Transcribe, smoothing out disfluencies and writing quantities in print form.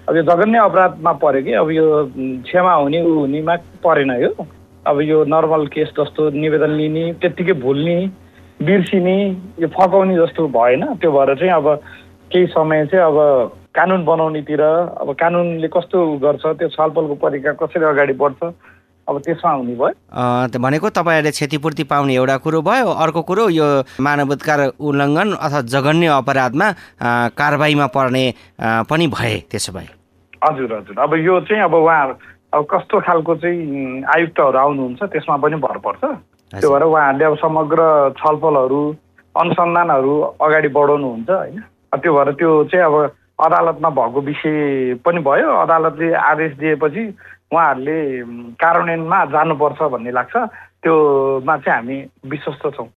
अब यो जघन्य अपराधमा पर्यो कि अब यो क्षमा हुने हुनेमा परेन यो। अब यो नर्मल केस जस्तो निवेदन लिने त्यत्तिकै भुल्ने बिर्सिने यो फकाउने जस्तो भएन। त्यो भएर चाहिँ अब केही समय चाहिँ अब कानुन बनाउनेतिर अब कानुनले कस्तो गर्छ त्यो छलफलको प्रक्रिया कसरी अगाडि बढ्छ अब त्यसमा हुने भयो। भनेको तपाईँहरूले क्षतिपूर्ति पाउने एउटा कुरो भयो, अर्को कुरो यो मानवाधिकार उल्लङ्घन अथवा जघन्य अपराधमा कारबाहीमा पर्ने पनि भए त्यसो भए। हजुर हजुर, अब यो चाहिँ अब उहाँहरू अब कस्तो खालको चाहिँ आयुक्तहरू आउनुहुन्छ त्यसमा पनि भर पर्छ। त्यो भएर उहाँहरूले अब समग्र छलफलहरू अनुसन्धानहरू अगाडि बढाउनुहुन्छ होइन। त्यो भएर त्यो चाहिँ अब अदालतमा भएको विषय पनि भयो। अदालतले आदेश दिएपछि उहाँहरूले कार्यान्वयनमा जानुपर्छ भन्ने लाग्छ। त्योमा चाहिँ हामी विश्वस्त छौँ।